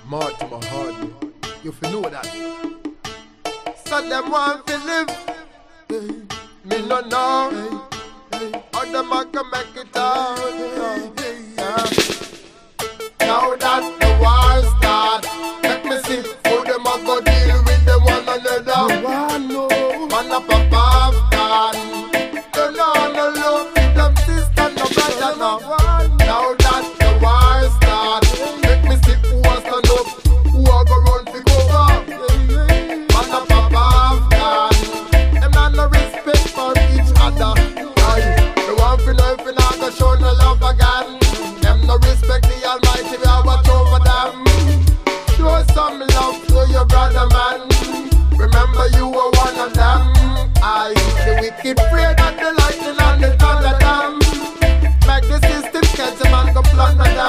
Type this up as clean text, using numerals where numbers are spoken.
Mark to my heart, man. You feel know that. So them want to live, me no know. How them a can make it out, yeah.